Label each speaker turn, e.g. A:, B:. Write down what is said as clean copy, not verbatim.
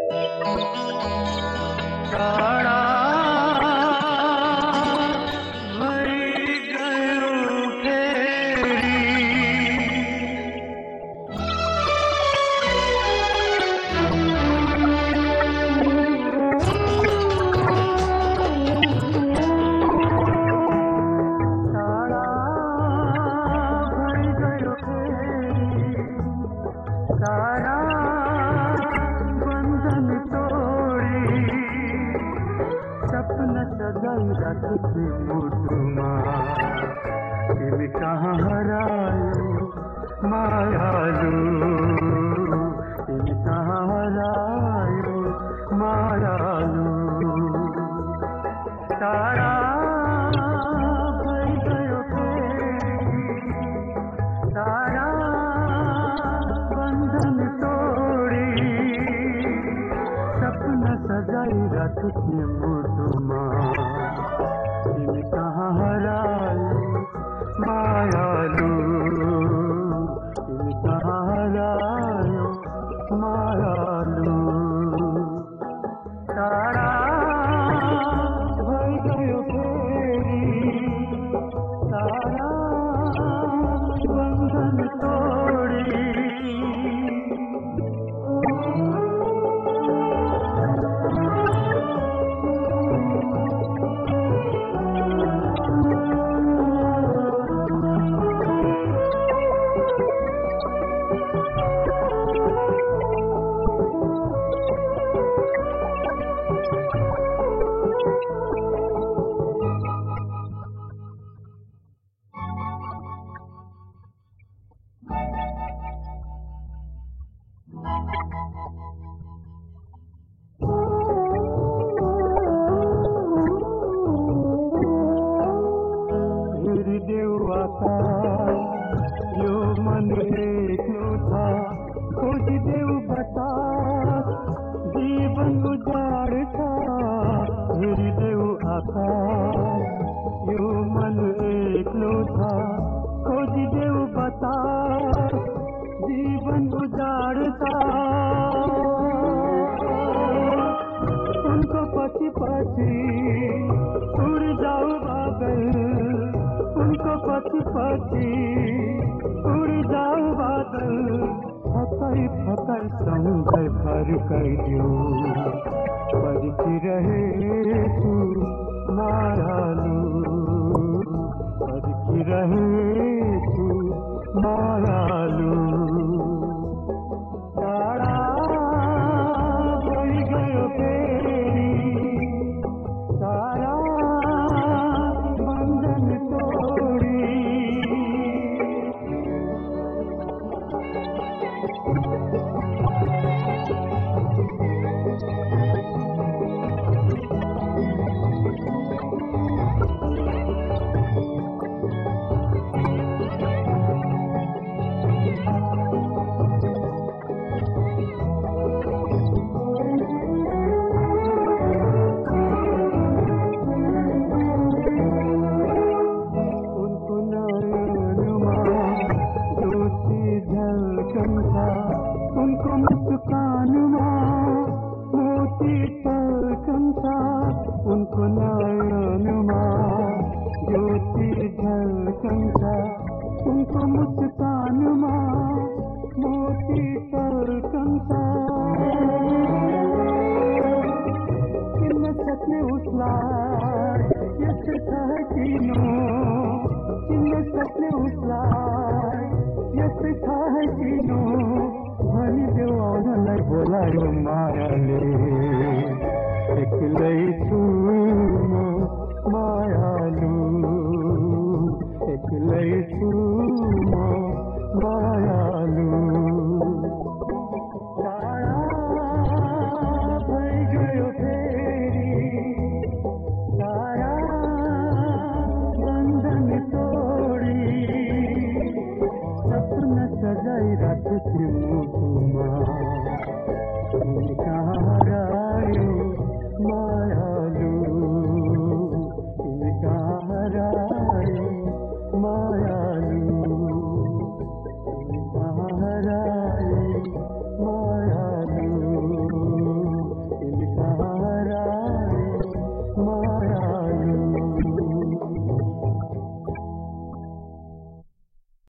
A: टाढा भई गयो फेरि टाढा भई गयो फेरि सारा बंधन तोड़ी सपना सजाई राखी मुटुमा तिमी कहाँ हरायो मायालु तिमी कहाँ हरायो मायालु तारा भई गयो फेरि तारा बंधन तोड़ी सपना सजाई राखी मुटुमा तिमी कहाँ हरायो मायालु तिमी कहाँ हरायो मायालु टाढा भई गयो फेरि सारा बंधन तोड़ी हेरिदेऊ आकाश यो मन एक्लो था खोजिदेऊ बतास जीवन उजाड था हेरिदेऊ आकाश यो मन एक्लो था खोजिदेऊ बतास जीवन उजाड था उनको पछि पछि उड़ जाऊ बादल उनको पछि पछि उड़ जाऊ बादल फकाई फकाई समुद्र फर्काइदियो पर्खिरहेछु मायालु पर्खिरहेछु मायालु टाढा भई गयो फेरि सारा बंधन तोड़ी उनको मुस्कान मोती तलकन था उनको नयन ज्योति झलकन था उनको मुस्कान मोती तलकन था किन्न सक्ने उसलाई यस्तो छ किनो किन्न सक्ने उसलाई यस्तो छ किनो भनिदेऊ आउनलाई बोलायो मायाले